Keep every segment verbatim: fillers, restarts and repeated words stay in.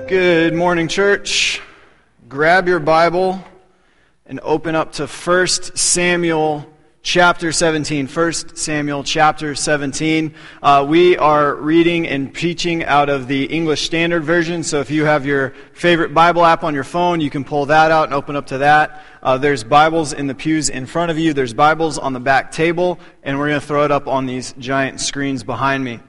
Good morning, church. Grab your Bible and open up to First Samuel chapter seventeen. First Samuel chapter seventeen. Uh, we are reading and preaching out of the English Standard Version, so if you have your favorite Bible app on your phone, you can pull that out and open up to that. Uh, there's Bibles in the pews in front of you. There's Bibles on the back table, and we're going to throw it up on these giant screens behind me.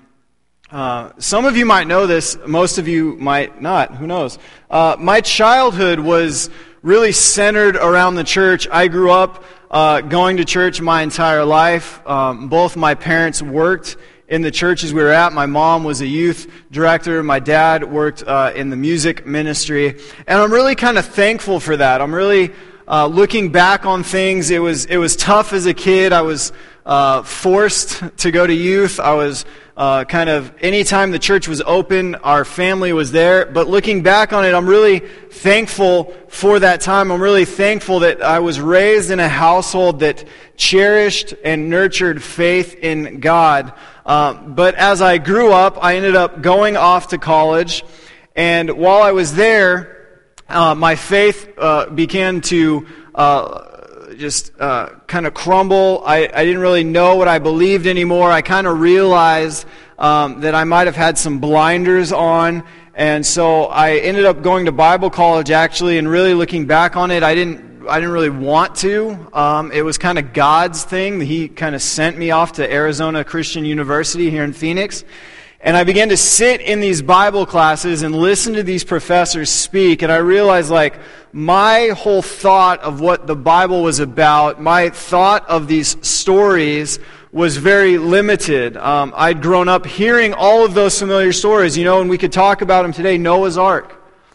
Uh, some of you might know this, most of you might not, who knows. Uh, my childhood was really centered around the church. I grew up uh, going to church my entire life. Um, both my parents worked in the churches we were at. My mom was a youth director. My dad worked uh, in the music ministry. And I'm really kind of thankful for that. I'm really uh, looking back on things. It was, it was tough as a kid. I was uh, forced to go to youth. I was Uh, kind of anytime the church was open, our family was there. But looking back on it, I'm really thankful for that time. I'm really thankful that I was raised in a household that cherished and nurtured faith in God. Uh, but as I grew up, I ended up going off to college. And while I was there, uh, my faith uh, began to Uh, just uh, kind of crumble. I, I didn't really know what I believed anymore. I kind of realized um, that I might have had some blinders on, and so I ended up going to Bible college actually, and really looking back on it, I didn't I didn't really want to. Um, it was kind of God's thing. He kind of sent me off to Arizona Christian University here in Phoenix. And I began to sit in these Bible classes and listen to these professors speak, and I realized, like, my whole thought of what the Bible was about, my thought of these stories was very limited. Um, I'd grown up hearing all of those familiar stories, you know, and we could talk about them today. Noah's Ark,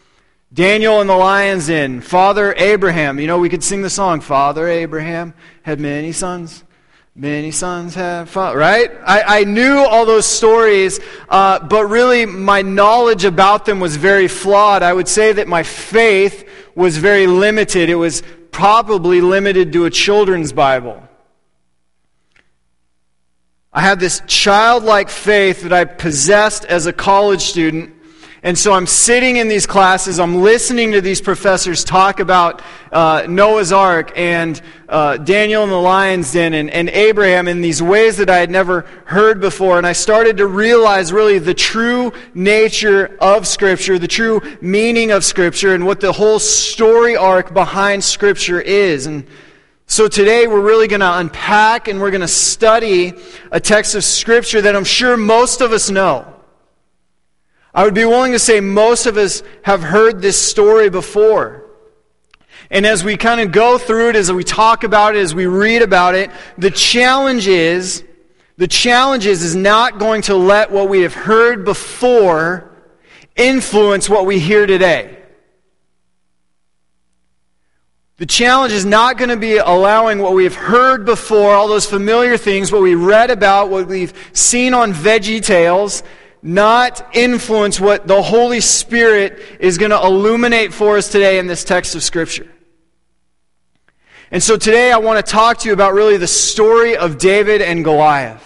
Daniel and the Lion's Den, Father Abraham. You know, we could sing the song, Father Abraham had many sons. Many sons have fathers, right? I, I knew all those stories, uh, but really my knowledge about them was very flawed. I would say that my faith was very limited. It was probably limited to a children's Bible. I had this childlike faith that I possessed as a college student. And so I'm sitting in these classes, I'm listening to these professors talk about uh, Noah's Ark and uh, Daniel and the Lion's Den and, and Abraham in these ways that I had never heard before. And I started to realize really the true nature of Scripture, the true meaning of Scripture, and what the whole story arc behind Scripture is. And so today we're really going to unpack and we're going to study a text of Scripture that I'm sure most of us know. I would be willing to say most of us have heard this story before. And as we kind of go through it, as we talk about it, as we read about it, the challenge is, the challenge is, is not going to let what we have heard before influence what we hear today. The challenge is not going to be allowing what we have heard before, all those familiar things, what we read about, what we've seen on Veggie Tales, not influence what the Holy Spirit is going to illuminate for us today in this text of Scripture. And so today I want to talk to you about really the story of David and Goliath.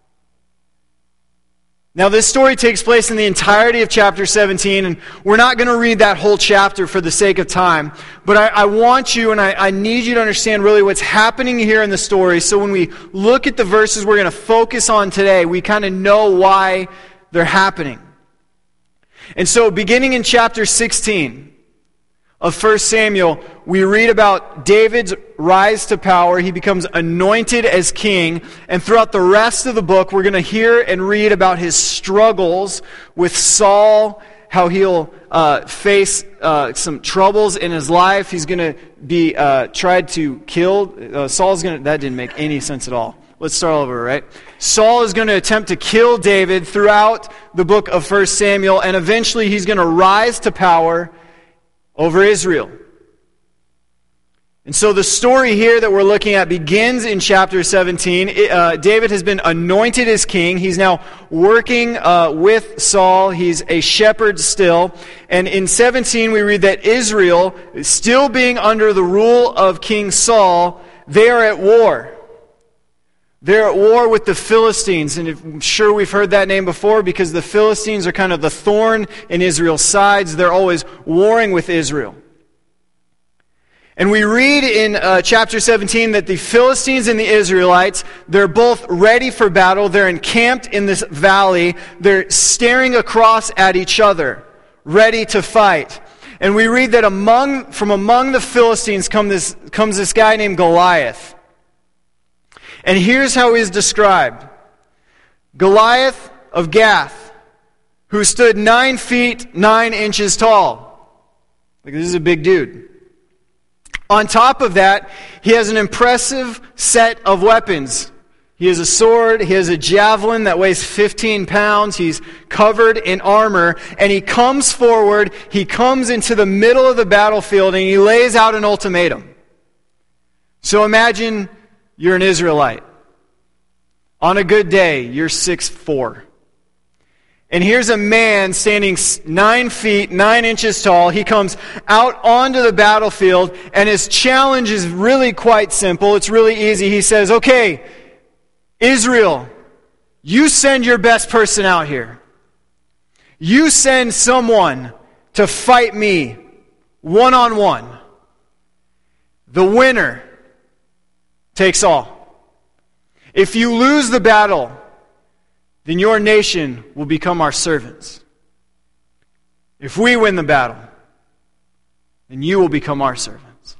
Now this story takes place in the entirety of chapter seventeen, and we're not going to read that whole chapter for the sake of time, but I, I want you and I, I need you to understand really what's happening here in the story, so when we look at the verses we're going to focus on today, we kind of know why they're happening. And so beginning in chapter sixteen of First Samuel, we read about David's rise to power. He becomes anointed as king. And throughout the rest of the book, we're going to hear and read about his struggles with Saul, how he'll uh, face uh, some troubles in his life. He's going to be uh, tried to kill. Uh, Saul's going to... That didn't make any sense at all. Let's start over, right? Saul is going to attempt to kill David throughout the book of First Samuel, and eventually he's going to rise to power over Israel. And so the story here that we're looking at begins in chapter seventeen. Uh, David has been anointed as king. He's now working uh, with Saul. He's a shepherd still. And in seventeen we read that Israel, still being under the rule of King Saul, they are at war. They're at war with the Philistines, and I'm sure we've heard that name before because the Philistines are kind of the thorn in Israel's sides. They're always warring with Israel. And we read in uh, chapter seventeen that the Philistines and the Israelites, they're both ready for battle. They're encamped in this valley. They're staring across at each other, ready to fight. And we read that among from among the Philistines come this, comes this guy named Goliath. And here's how he's described. Goliath of Gath, who stood nine feet, nine inches tall. Like, this is a big dude. On top of that, he has an impressive set of weapons. He has a sword, he has a javelin that weighs fifteen pounds, he's covered in armor, and he comes forward, he comes into the middle of the battlefield, and he lays out an ultimatum. So imagine you're an Israelite. On a good day, you're six foot four. And here's a man standing nine feet, nine inches tall. He comes out onto the battlefield, and his challenge is really quite simple. It's really easy. He says, okay, Israel, you send your best person out here. You send someone to fight me one-on-one. The winner takes all. If you lose the battle, then your nation will become our servants. If we win the battle, then you will become our servants.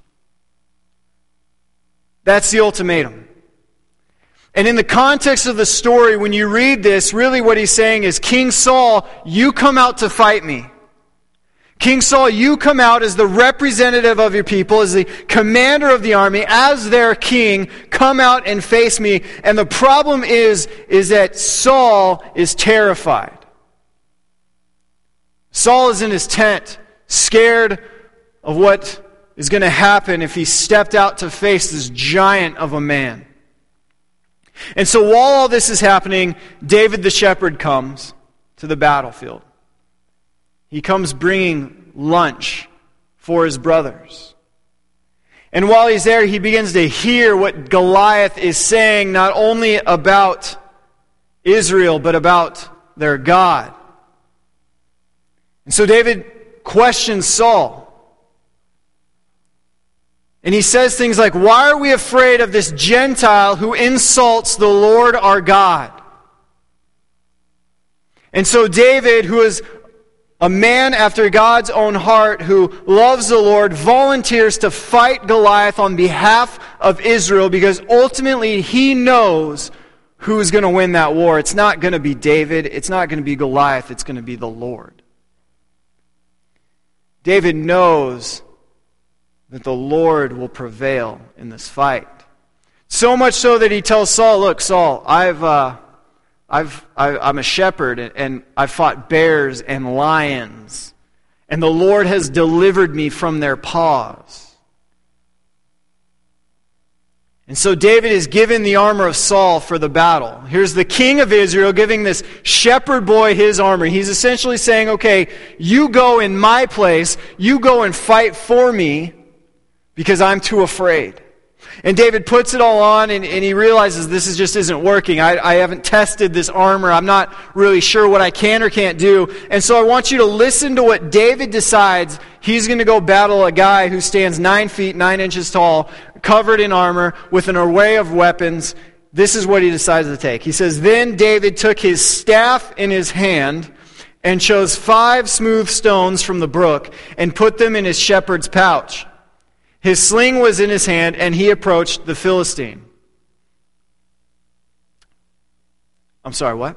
That's the ultimatum. And in the context of the story, when you read this, really what he's saying is, King Saul, you come out to fight me. King Saul, you come out as the representative of your people, as the commander of the army, as their king, come out and face me. And the problem is, is that Saul is terrified. Saul is in his tent, scared of what is going to happen if he stepped out to face this giant of a man. And so while all this is happening, David the shepherd comes to the battlefield. He comes bringing lunch for his brothers. And while he's there, he begins to hear what Goliath is saying, not only about Israel, but about their God. And so David questions Saul. And he says things like, why are we afraid of this Gentile who insults the Lord our God? And so David, who is a man after God's own heart, who loves the Lord, volunteers to fight Goliath on behalf of Israel because ultimately he knows who's going to win that war. It's not going to be David. It's not going to be Goliath. It's going to be the Lord. David knows that the Lord will prevail in this fight. So much so that he tells Saul, look, Saul, I've... Uh, I've, I, I'm a shepherd, and, and I've fought bears and lions, and the Lord has delivered me from their paws. And so David is given the armor of Saul for the battle. Here's the king of Israel giving this shepherd boy his armor. He's essentially saying, okay, you go in my place, you go and fight for me, because I'm too afraid. And David puts it all on, and, and he realizes this is just isn't working. I, I haven't tested this armor. I'm not really sure what I can or can't do. And so I want you to listen to what David decides. He's going to go battle a guy who stands nine feet, nine inches tall, covered in armor, with an array of weapons. This is what he decides to take. He says, then David took his staff in his hand and chose five smooth stones from the brook and put them in his shepherd's pouch. His sling was in his hand, and he approached the Philistine. I'm sorry, what?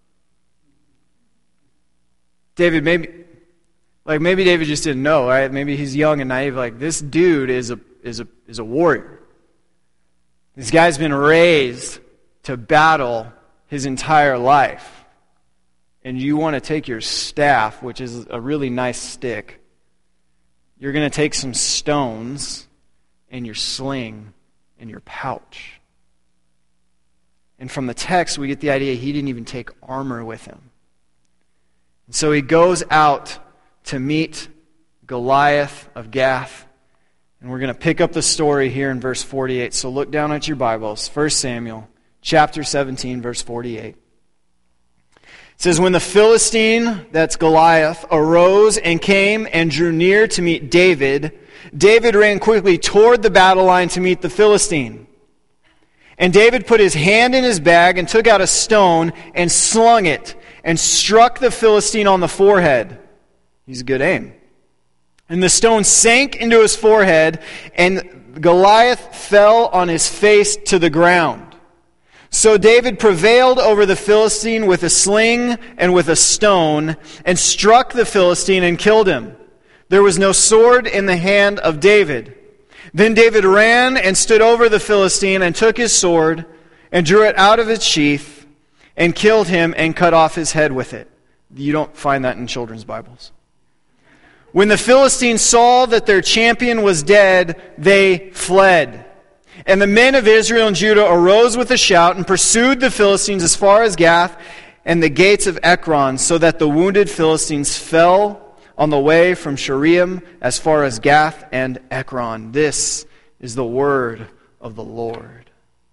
David, maybe, like maybe David just didn't know, right? Maybe he's young and naive. Like, this dude is a is a is a warrior. This guy's been raised to battle his entire life, and you want to take your staff, which is a really nice stick. You're going to take some stones and your sling and your pouch. And from the text, we get the idea he didn't even take armor with him. And so he goes out to meet Goliath of Gath. And we're going to pick up the story here in verse forty-eight. So look down at your Bibles. First Samuel chapter seventeen, verse forty-eight. It says, when the Philistine, that's Goliath, arose and came and drew near to meet David, David ran quickly toward the battle line to meet the Philistine. And David put his hand in his bag and took out a stone and slung it and struck the Philistine on the forehead. He's a good aim. And the stone sank into his forehead, and Goliath fell on his face to the ground. So David prevailed over the Philistine with a sling and with a stone, and struck the Philistine and killed him. There was no sword in the hand of David. Then David ran and stood over the Philistine and took his sword and drew it out of its sheath and killed him and cut off his head with it. You don't find that in children's Bibles. When the Philistines saw that their champion was dead, they fled. And the men of Israel and Judah arose with a shout and pursued the Philistines as far as Gath and the gates of Ekron, so that the wounded Philistines fell on the way from Shaaraim as far as Gath and Ekron. This is the word of the Lord.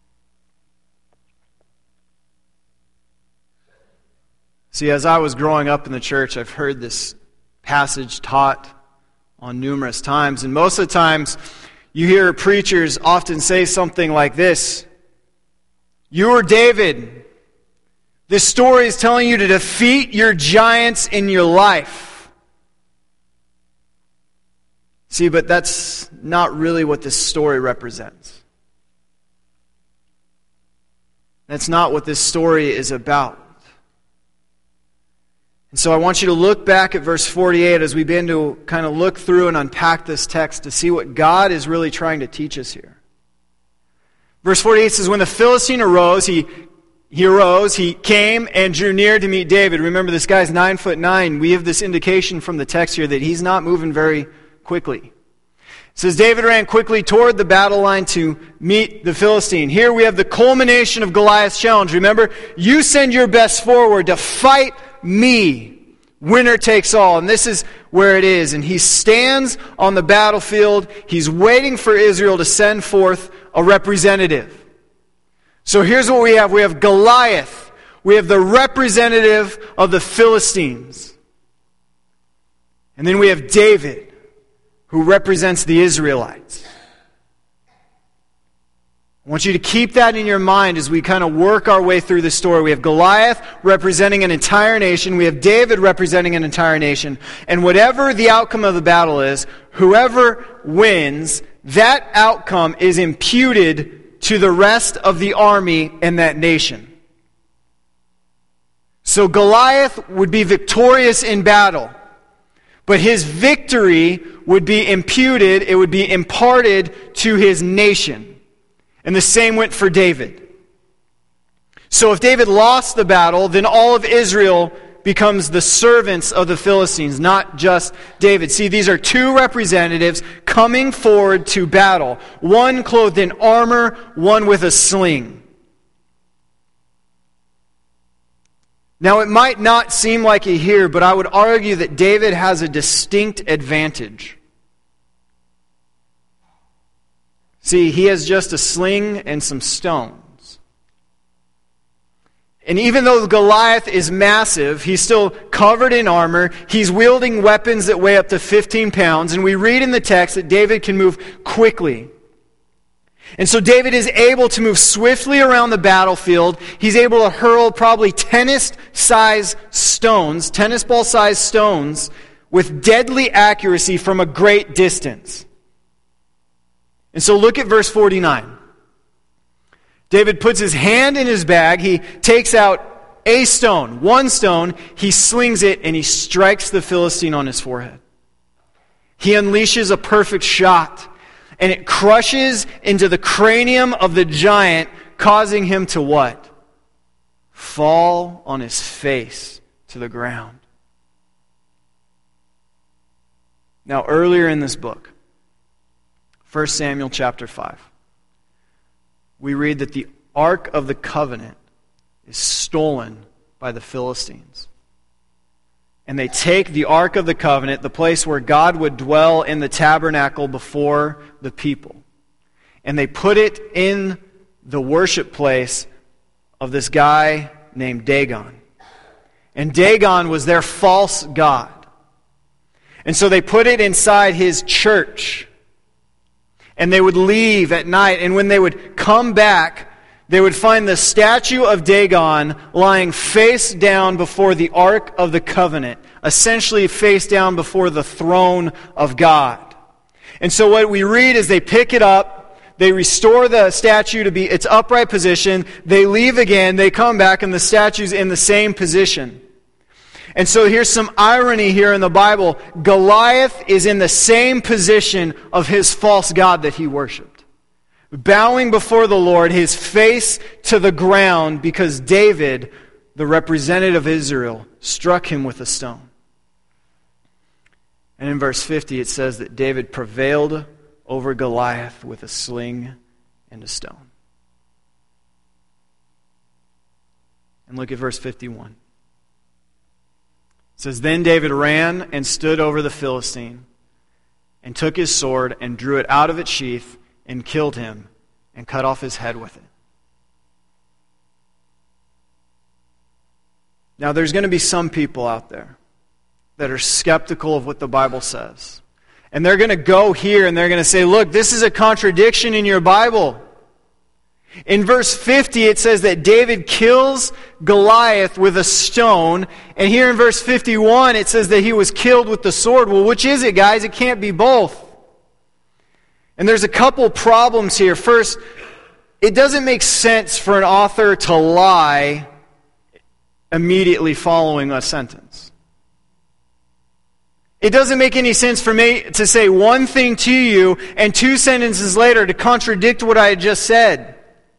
See, as I was growing up in the church, I've heard this passage taught on numerous times, and most of the times you hear preachers often say something like this: you are David. This story is telling you to defeat your giants in your life. See, but that's not really what this story represents. That's not what this story is about. And so I want you to look back at verse forty-eight as we begin to kind of look through and unpack this text to see what God is really trying to teach us here. Verse forty-eight says, when the Philistine arose, he, he arose, he came and drew near to meet David. Remember, this guy's nine foot nine. We have this indication from the text here that he's not moving very quickly. It says, David ran quickly toward the battle line to meet the Philistine. Here we have the culmination of Goliath's challenge. Remember, you send your best forward to fight me. Winner takes all. And this is where it is. And he stands on the battlefield. He's waiting for Israel to send forth a representative. So here's what we have. We have Goliath. We have the representative of the Philistines. And then we have David, who represents the Israelites. I want you to keep that in your mind as we kind of work our way through the story. We have Goliath representing an entire nation. We have David representing an entire nation. And whatever the outcome of the battle is, whoever wins, that outcome is imputed to the rest of the army and that nation. So Goliath would be victorious in battle, but his victory would be imputed, it would be imparted to his nation. And the same went for David. So if David lost the battle, then all of Israel becomes the servants of the Philistines, not just David. See, these are two representatives coming forward to battle. One clothed in armor, one with a sling. Now, it might not seem like it here, but I would argue that David has a distinct advantage. See, he has just a sling and some stones. And even though Goliath is massive, he's still covered in armor. He's wielding weapons that weigh up to fifteen pounds. And we read in the text that David can move quickly. And so David is able to move swiftly around the battlefield. He's able to hurl probably tennis-sized stones, tennis ball-sized stones, with deadly accuracy from a great distance. And so look at verse forty-nine. David puts his hand in his bag. He takes out a stone, one stone. He slings it and he strikes the Philistine on his forehead. He unleashes a perfect shot, and it crushes into the cranium of the giant, causing him to what? Fall on his face to the ground. Now, earlier in this book, First Samuel chapter five, we read that the Ark of the Covenant is stolen by the Philistines. And they take the Ark of the Covenant, the place where God would dwell in the tabernacle before the people, and they put it in the worship place of this guy named Dagon. And Dagon was their false god. And so they put it inside his church. And they would leave at night. And when they would come back, they would find the statue of Dagon lying face down before the Ark of the Covenant, essentially face down before the throne of God. And so what we read is they pick it up, they restore the statue to be its upright position, they leave again, they come back, and the statue's in the same position. And so here's some irony here in the Bible. Goliath is in the same position of his false god that he worshipped, bowing before the Lord, his face to the ground, because David, the representative of Israel, struck him with a stone. And in verse fifty it says that David prevailed over Goliath with a sling and a stone. And look at verse fifty-one. It says, "Then David ran and stood over the Philistine, and took his sword and drew it out of its sheath, and killed him, and cut off his head with it." Now there's going to be some people out there that are skeptical of what the Bible says. And they're going to go here and they're going to say, look, this is a contradiction in your Bible. In verse fifty it says that David kills Goliath with a stone. And here in verse fifty-one it says that he was killed with the sword. Well, which is it, guys? It can't be both. And there's a couple problems here. First, it doesn't make sense for an author to lie immediately following a sentence. It doesn't make any sense for me to say one thing to you and two sentences later to contradict what I had just said.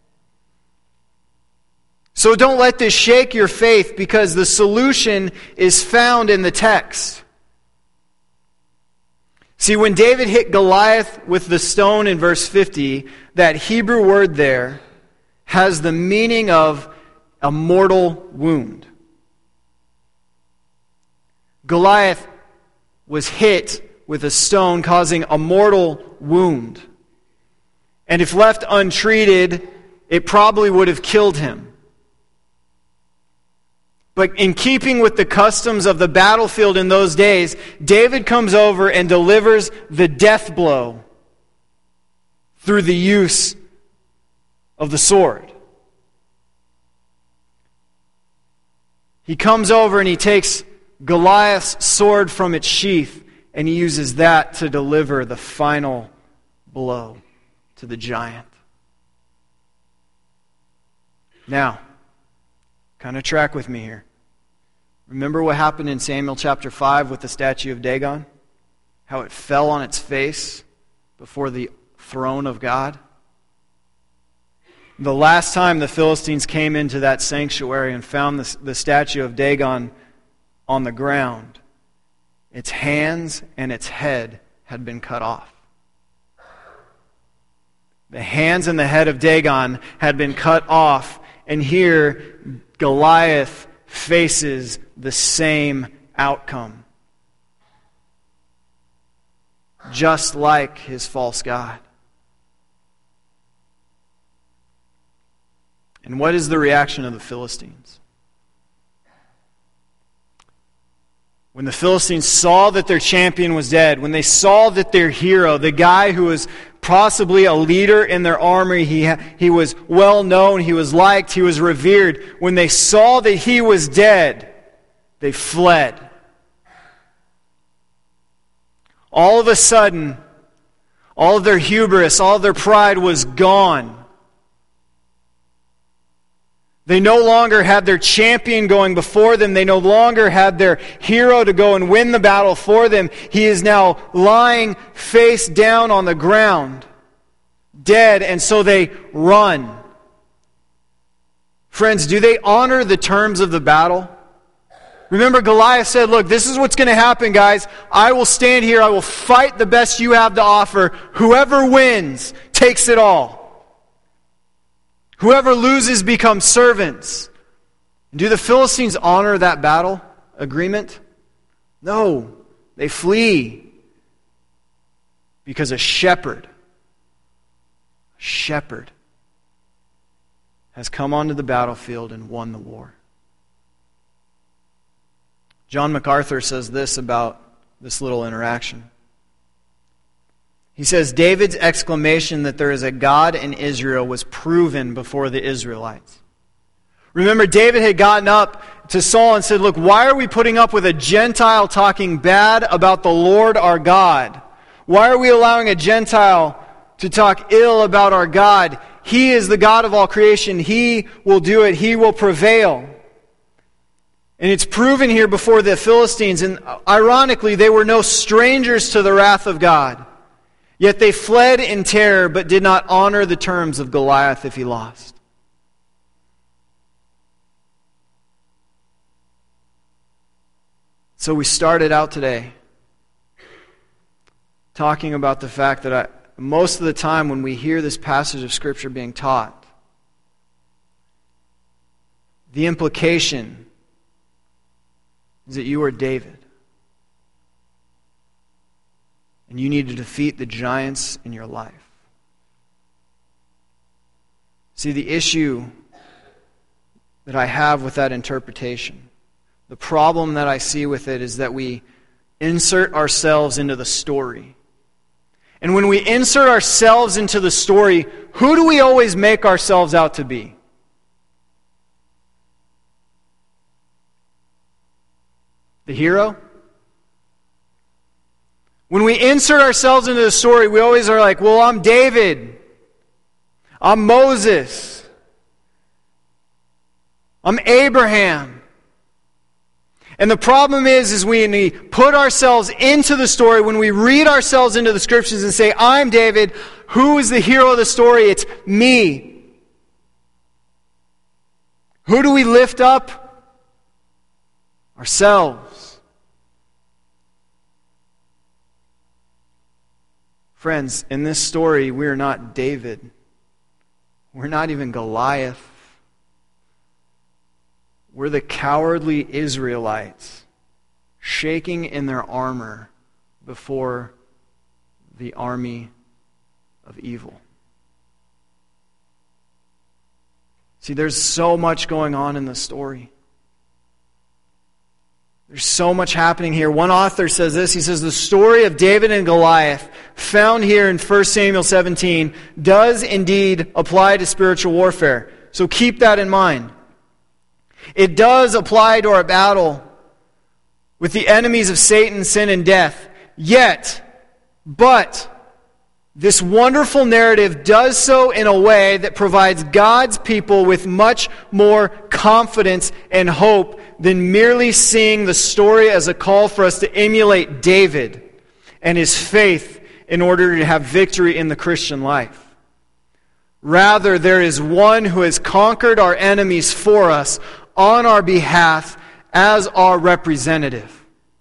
So don't let this shake your faith, because the solution is found in the text. See, when David hit Goliath with the stone in verse fifty, that Hebrew word there has the meaning of a mortal wound. Goliath was hit with a stone, causing a mortal wound. And if left untreated, it probably would have killed him. But in keeping with the customs of the battlefield in those days, David comes over and delivers the death blow through the use of the sword. He comes over and he takes Goliath's sword from its sheath, and he uses that to deliver the final blow to the giant. Now, kind of track with me here. Remember what happened in Samuel chapter five with the statue of Dagon? How it fell on its face before the throne of God? The last time the Philistines came into that sanctuary and found the, the statue of Dagon on the ground, its hands and its head had been cut off. The hands and the head of Dagon had been cut off, and here Goliath faces the same outcome, just like his false god. And what is the reaction of the Philistines? When the Philistines saw that their champion was dead, when they saw that their hero, the guy who was possibly a leader in their army, he, ha- he was well known, he was liked, he was revered, when they saw that he was dead, they fled. All of a sudden, all of their hubris, all of their pride was gone. They no longer had their champion going before them. They no longer had their hero to go and win the battle for them. He is now lying face down on the ground, dead, and so they run. Friends, do they honor the terms of the battle? Remember, Goliath said, look, this is what's going to happen, guys. I will stand here. I will fight the best you have to offer. Whoever wins takes it all. Whoever loses becomes servants. Do the Philistines honor that battle agreement? No. They flee. Because a shepherd, a shepherd, has come onto the battlefield and won the war. John MacArthur says this about this little interaction. He says, David's exclamation that there is a God in Israel was proven before the Israelites. Remember, David had gotten up to Saul and said, look, why are we putting up with a Gentile talking bad about the Lord our God? Why are we allowing a Gentile to talk ill about our God? He is the God of all creation. He will do it. He will prevail. And it's proven here before the Philistines. And ironically, they were no strangers to the wrath of God. Yet they fled in terror, but did not honor the terms of Goliath if he lost. So we started out today talking about the fact that I, most of the time when we hear this passage of Scripture being taught, the implication is that you are David. And you need to defeat the giants in your life. See, the issue that I have with that interpretation, the problem that I see with it is that we insert ourselves into the story. And when we insert ourselves into the story, who do we always make ourselves out to be? The hero? When we insert ourselves into the story, we always are like, well, I'm David. I'm Moses. I'm Abraham. And the problem is, is when we put ourselves into the story, when we read ourselves into the Scriptures and say, I'm David, who is the hero of the story? It's me. Who do we lift up? Ourselves. Friends, in this story, we are not David. We're not even Goliath. We're the cowardly Israelites shaking in their armor before the army of evil. See, there's so much going on in this story. There's so much happening here. One author says this. He says, the story of David and Goliath found here in First Samuel seventeen does indeed apply to spiritual warfare. So keep that in mind. It does apply to our battle with the enemies of Satan, sin, and death. Yet, but, this wonderful narrative does so in a way that provides God's people with much more confidence and hope than merely seeing the story as a call for us to emulate David and his faith in order to have victory in the Christian life. Rather, there is one who has conquered our enemies for us on our behalf as our representative.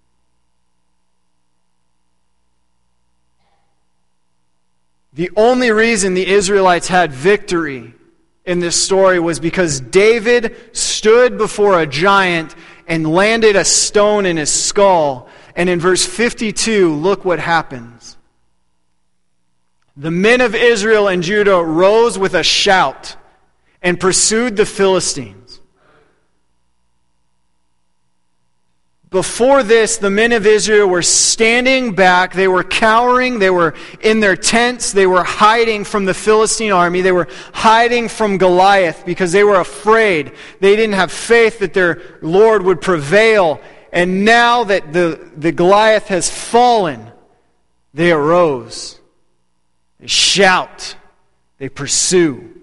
The only reason the Israelites had victory in this story was because David stood before a giant and landed a stone in his skull. And in verse fifty-two, look what happens. The men of Israel and Judah rose with a shout and pursued the Philistines. Before this, the men of Israel were standing back. They were cowering. They were in their tents. They were hiding from the Philistine army. They were hiding from Goliath because they were afraid. They didn't have faith that their Lord would prevail. And now that the, the Goliath has fallen, they arose. They shout. They pursue.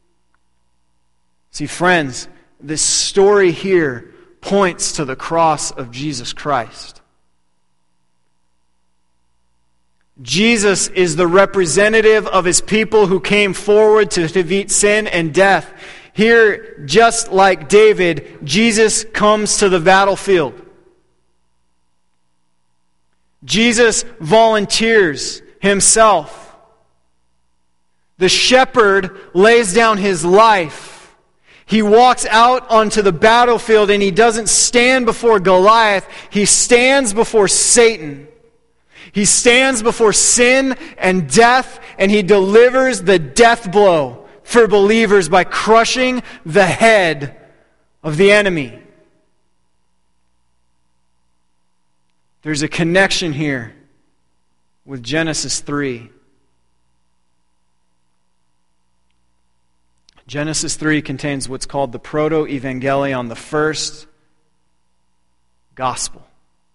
See, friends, this story here points to the cross of Jesus Christ. Jesus is the representative of his people who came forward to defeat sin and death. Here, just like David, Jesus comes to the battlefield. Jesus volunteers himself. The shepherd lays down his life. He walks out onto the battlefield and he doesn't stand before Goliath. He stands before Satan. He stands before sin and death and he delivers the death blow for believers by crushing the head of the enemy. There's a connection here with Genesis three. Genesis three contains what's called the proto-evangelion, the first gospel.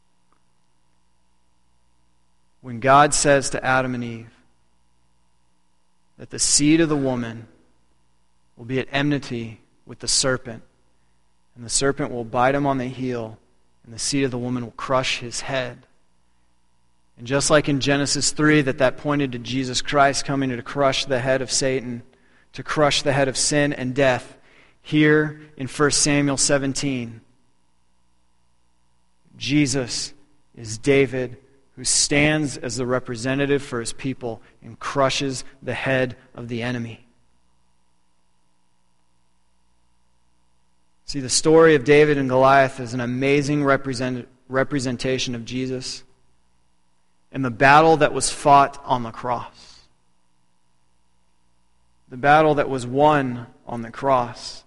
When God says to Adam and Eve that the seed of the woman will be at enmity with the serpent, and the serpent will bite him on the heel, and the seed of the woman will crush his head. And just like in Genesis three, that that pointed to Jesus Christ coming to crush the head of Satan, to crush the head of sin and death, here in First Samuel seventeen, Jesus is David, who stands as the representative for his people and crushes the head of the enemy. See, the story of David and Goliath is an amazing represent, representation of Jesus and the battle that was fought on the cross. The battle that was won on the cross.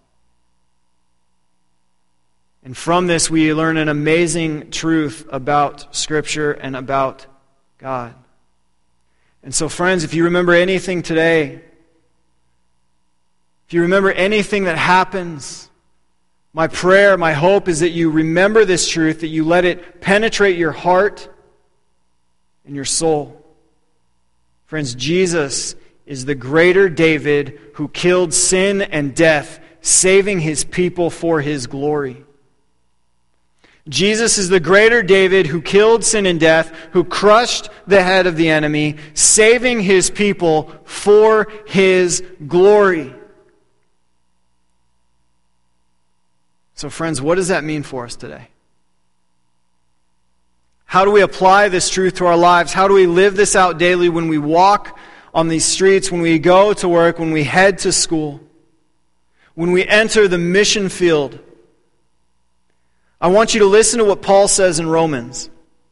And from this we learn an amazing truth about Scripture and about God. And so, friends, if you remember anything today, if you remember anything that happens, my prayer, my hope is that you remember this truth, that you let it penetrate your heart and your soul. Friends, Jesus is the greater David who killed sin and death, saving his people for his glory. Jesus is the greater David who killed sin and death, who crushed the head of the enemy, saving his people for his glory. So, friends, what does that mean for us today? How do we apply this truth to our lives? How do we live this out daily when we walk on these streets, when we go to work, when we head to school, when we enter the mission field? I want you to listen to what Paul says in Romans.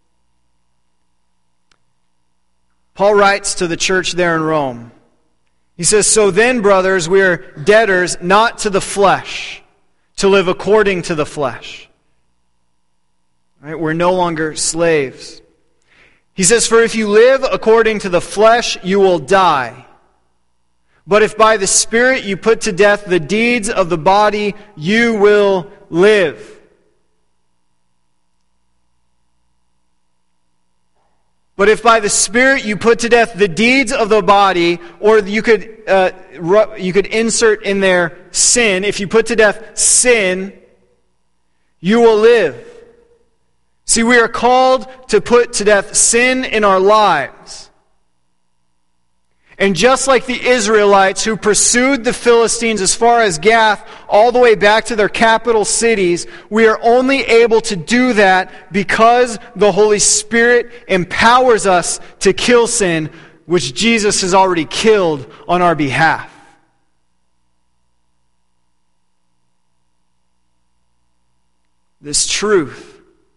Paul writes to the church there in Rome. He says, "So then, brothers, we are debtors not to the flesh, to live according to the flesh." Right? We're no longer slaves. He says, "For if you live according to the flesh, you will die. But if by the Spirit you put to death the deeds of the body, you will live." But if by the Spirit you put to death the deeds of the body, or you could uh, you could insert in there sin, if you put to death sin, you will live. See, we are called to put to death sin in our lives. And just like the Israelites who pursued the Philistines as far as Gath, all the way back to their capital cities, we are only able to do that because the Holy Spirit empowers us to kill sin, which Jesus has already killed on our behalf. This truth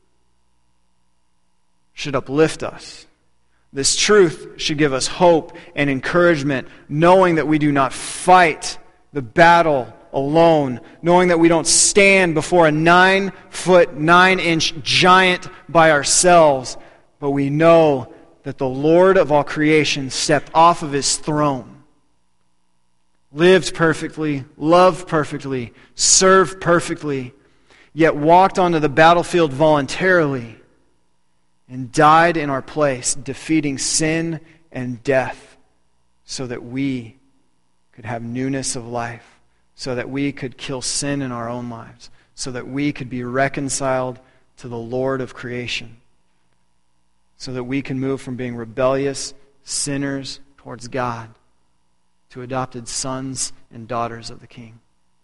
should uplift us. This truth should give us hope and encouragement, knowing that we do not fight the battle alone, knowing that we don't stand before a nine foot, nine inch giant by ourselves, but we know that the Lord of all creation stepped off of his throne, lived perfectly, loved perfectly, served perfectly, yet walked onto the battlefield voluntarily and died in our place, defeating sin and death so that we could have newness of life, so that we could kill sin in our own lives, so that we could be reconciled to the Lord of creation, so that we can move from being rebellious sinners towards God to adopted sons and daughters of the King.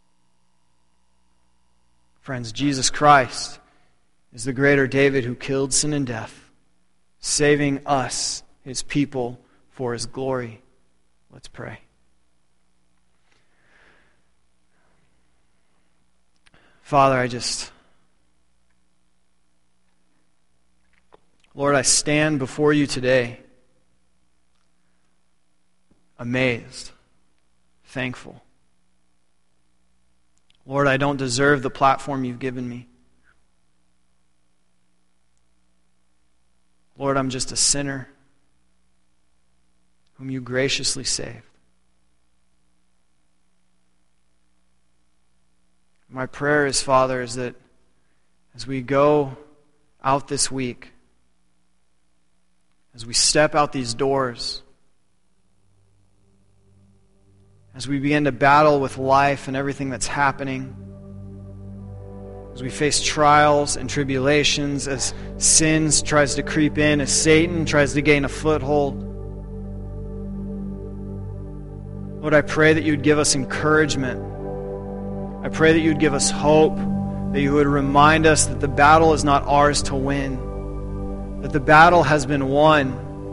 Friends, Jesus Christ is the greater David who killed sin and death, saving us, his people, for his glory. Let's pray. Father, I just, Lord, I stand before you today amazed, thankful. Lord, I don't deserve the platform you've given me. Lord, I'm just a sinner whom you graciously saved. My prayer is, Father, is that as we go out this week, as we step out these doors, as we begin to battle with life and everything that's happening, as we face trials and tribulations, as sin tries to creep in, as Satan tries to gain a foothold, Lord, I pray that you would give us encouragement. I pray that you would give us hope, that you would remind us that the battle is not ours to win, that the battle has been won.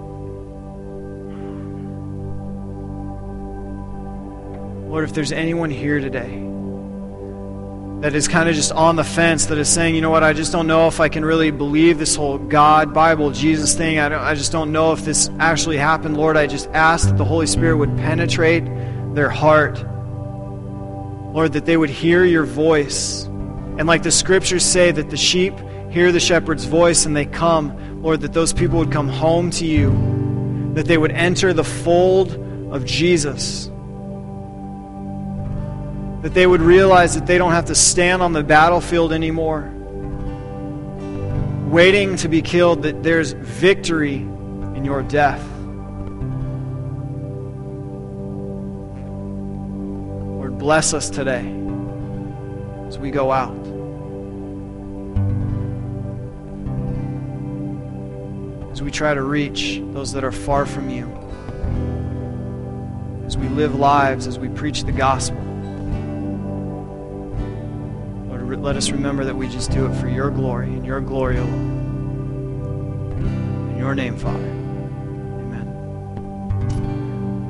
Lord, if there's anyone here today that is kind of just on the fence, that is saying, you know what, I just don't know if I can really believe this whole God, Bible, Jesus thing. I, don't, I just don't know if this actually happened. Lord, I just ask that the Holy Spirit would penetrate their heart. Lord, that they would hear your voice. And like the scriptures say, that the sheep hear the shepherd's voice and they come. Lord, that those people would come home to you. That they would enter the fold of Jesus. That they would realize that they don't have to stand on the battlefield anymore, waiting to be killed, that there's victory in your death. Lord, bless us today as we go out. As we try to reach those that are far from you. As we live lives, as we preach the gospel. Let us remember that we just do it for your glory and your glory alone. In your name, Father.